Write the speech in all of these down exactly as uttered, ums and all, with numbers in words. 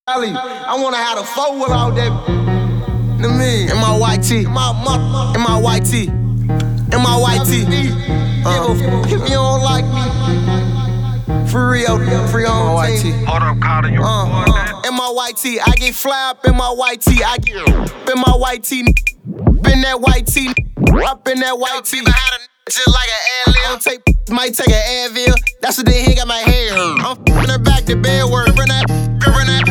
I wanna have a four with all that. To me, in my white tee, my my, in my white tee, in my white tee. Uh, if you don't like me, for real, free on white tee. Hold up, Carter, you uh, uh, in my white tee, I get fly up in my white tee. I get up in my white tee, in that white tee, up in that white tee. Just like an alien. Take, might take an Advil. That's what they hang got my hair. I'm f***ing her back to bed work. Run that, run that.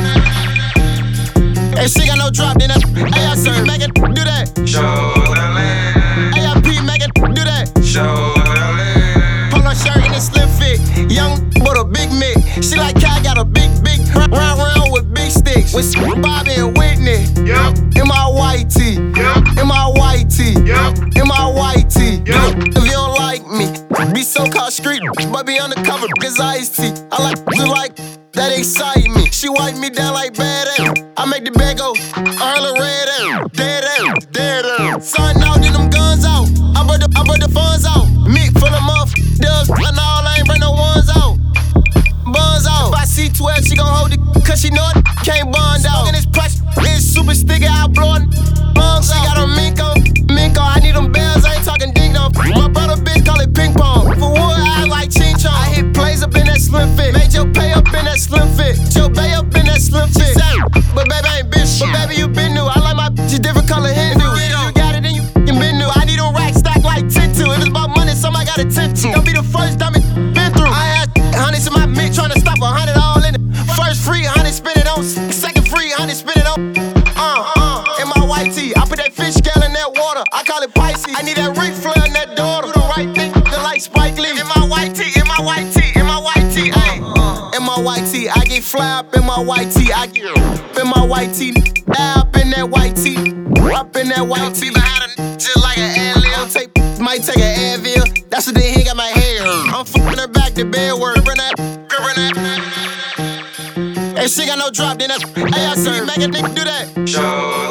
And she got no drop, then that. A I C, make it do that. Show that land. A I P, make it do that. Show that land. Polo shirt in a slim fit. Young with a big mitt. She like Kai got a big, big round, round with big sticks. With Bobby and Whitney. Yep. In my white tee. Yep. In my white tee. Yep. In my white tee. Yep. If you don't like me, be so-called street, but be undercover, cause iced tea. I like to like that excite me. She wipe me down like bad ass. I make the bed go, early red ass, dead ass, dead ass. Sun out, then them guns out. I brought the, I brought the funds out. Meat full of muff, dubs, and all I ain't bring no ones out. Buns out. If I see twelve, she gon' hold it, cause she know it can't bond out. And it's plush, it's super sticky, I blow it. Lungs out. She got a mink on, mink on. I need them bells, I ain't talking ding dong. My brother bitch call it ping pong. For wood, I like ching chong. I hit plays up in that slim fit. Made your pay up in that slim fit. Joe Bay up in that slim fit. But baby, I ain't been shit. But baby, you been new. I like my bitches different color Hindu. If you got it, then you f***ing been new. I need a rack stack like ten two. If it's about money, somebody gotta tend to. Don't be the first diamond been through. I had hundreds in my mint trying to stop a hundred all in it. First free, hundred spin it on. Second free, hundred spin it on. Uh, uh, in my white tee, I put that fish scale in that water. I call it Pisces. I need that Ric Flair in that daughter. Do the right thing, feel like Spike Lee. In my white tee, in my white tee, in my white tee, ayy. Uh, in my white tee, I get fly up in my white tee. I get up in my white tee, up in that white tee, up in that white tee. Just like an alien. Take, might take an Advil. That's what they hang got my hair. I'm f***ing her back to bed work. Run that, run that. And she got no drop, then that A I C, make a nigga do that. Show